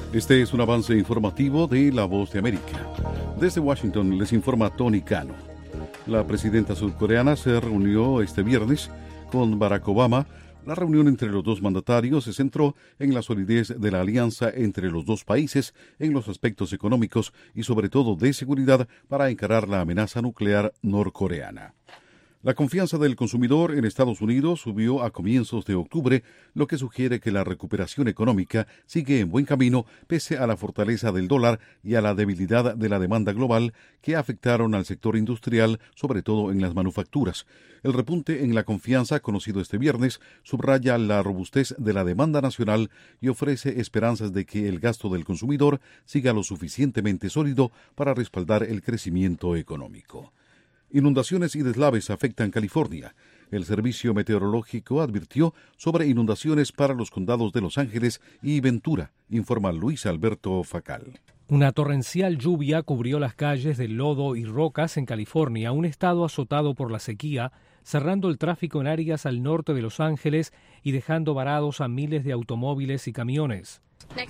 Este es un avance informativo de La Voz de América. Desde Washington les informa Tony Cano. La presidenta surcoreana se reunió este viernes con Barack Obama. La reunión entre los dos mandatarios se centró en la solidez de la alianza entre los dos países en los aspectos económicos y sobre todo de seguridad para encarar la amenaza nuclear norcoreana. La confianza del consumidor en Estados Unidos subió a comienzos de octubre, lo que sugiere que la recuperación económica sigue en buen camino pese a la fortaleza del dólar y a la debilidad de la demanda global que afectaron al sector industrial, sobre todo en las manufacturas. El repunte en la confianza, conocido este viernes, subraya la robustez de la demanda nacional y ofrece esperanzas de que el gasto del consumidor siga lo suficientemente sólido para respaldar el crecimiento económico. Inundaciones y deslaves afectan California. El Servicio Meteorológico advirtió sobre inundaciones para los condados de Los Ángeles y Ventura, informa Luis Alberto Facal. Una torrencial lluvia cubrió las calles de lodo y rocas en California, un estado azotado por la sequía, cerrando el tráfico en áreas al norte de Los Ángeles y dejando varados a miles de automóviles y camiones.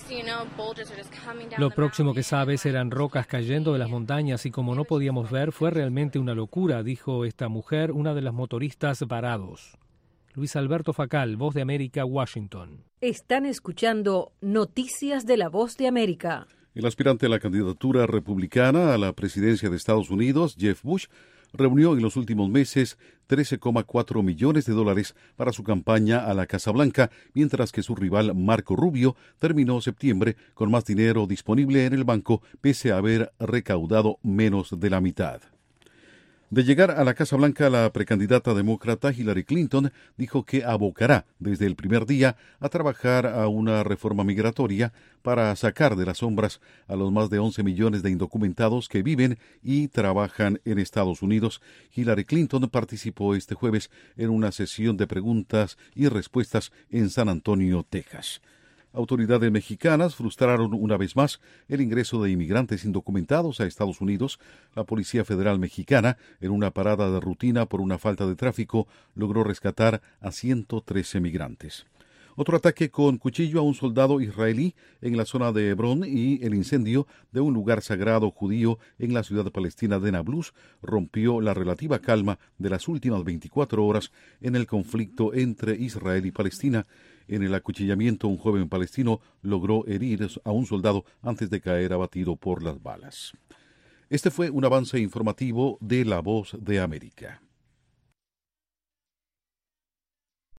Lo próximo que sabes eran rocas cayendo de las montañas y como no podíamos ver fue realmente una locura, dijo esta mujer, una de las motoristas varados. Luis Alberto Facal, Voz de América, Washington. Están escuchando Noticias de la Voz de América. El aspirante a la candidatura republicana a la presidencia de Estados Unidos, Jeb Bush, reunió en los últimos meses $13,4 millones para su campaña a la Casa Blanca, mientras que su rival Marco Rubio terminó septiembre con más dinero disponible en el banco, pese a haber recaudado menos de la mitad. De llegar a la Casa Blanca, la precandidata demócrata Hillary Clinton dijo que abocará desde el primer día a trabajar a una reforma migratoria para sacar de las sombras a los más de 11 millones de indocumentados que viven y trabajan en Estados Unidos. Hillary Clinton participó este jueves en una sesión de preguntas y respuestas en San Antonio, Texas. Autoridades mexicanas frustraron una vez más el ingreso de inmigrantes indocumentados a Estados Unidos. La Policía Federal Mexicana, en una parada de rutina por una falta de tráfico, logró rescatar a 113 migrantes. Otro ataque con cuchillo a un soldado israelí en la zona de Hebrón y el incendio de un lugar sagrado judío en la ciudad palestina de Nablus rompió la relativa calma de las últimas 24 horas en el conflicto entre Israel y Palestina. En el acuchillamiento, un joven palestino logró herir a un soldado antes de caer abatido por las balas. Este fue un avance informativo de La Voz de América.